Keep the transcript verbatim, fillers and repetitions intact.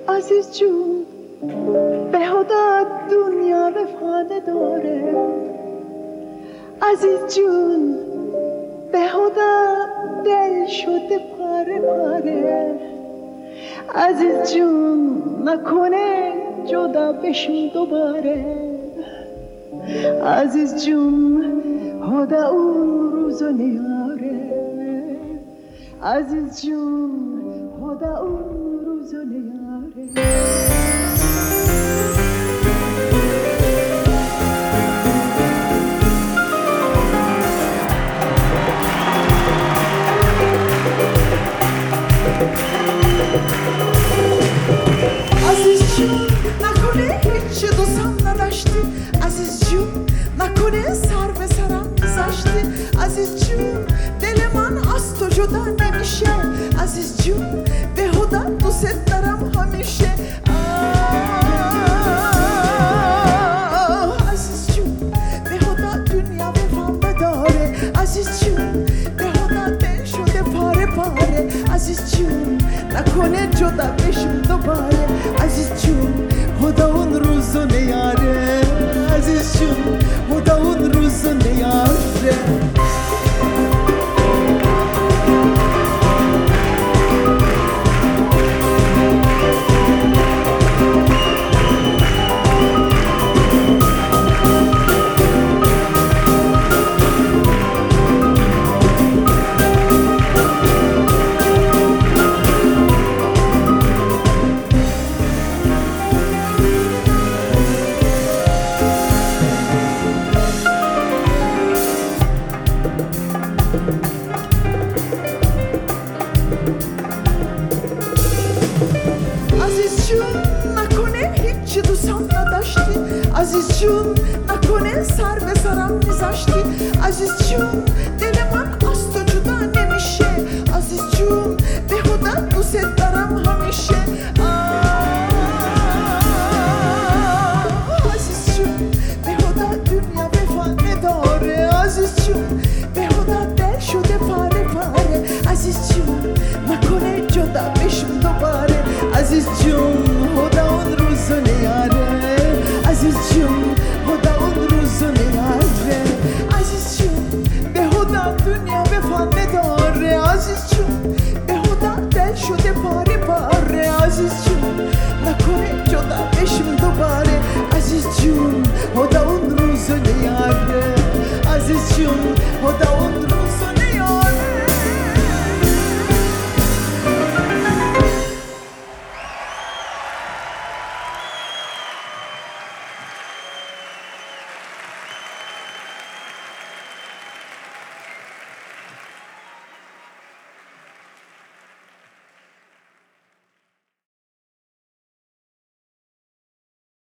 عزیز جون به خدا دنیا وفا نداره. عزیز جون به خدا دل شده پاره پاره. عزیز جون نکنه جدا بشیم دوباره. عزیز جون خدا اون روزو نیاره. عزیز جون خدا اون روزو نیاره. عزیز جون نکنه هیچی دوستم نداشتی. عزیز جون نکنه سر به سرم میذاشتی. عزیز جون دل من از تو جدا نمیشه. عزیز جون به خدا دوست دارم همیشه. عزیز جون به خدا دنیا وفا نداره. عزیز جون به خدا دل شده پاره پاره. عزیز جون نکنه جدا بشیم دوباره. عزیز جون خدا اون روزو نیاره. عزیز جون خدا اون روزو نیاره. عزیز جون نکنه هیچی دوستم نداشتی. عزیز جون نکنه سر به سرم میذاشتی. عزیز جون دل من از تو جدا نمیشه. عزیز جون به خدا دوست دارم همیشه. عزیز جون به خدا دنیا وفا نداره. عزیز جون به خدا دل شده پاره پاره. عزیز جون نکنه جدا بشیم دوباره. عزیز جون خدا اون روزو نیاره. عزیز جون خدا اون روزو نیاره. عزیز جون به خدا دنیا وفا نداره. عزیز جون به خدا دل شده پاره پاره. عزیز جون نکنه جدا بشیم دوباره. عزیز جون خدا اون روزو نیاره. عزیز جون خدا اون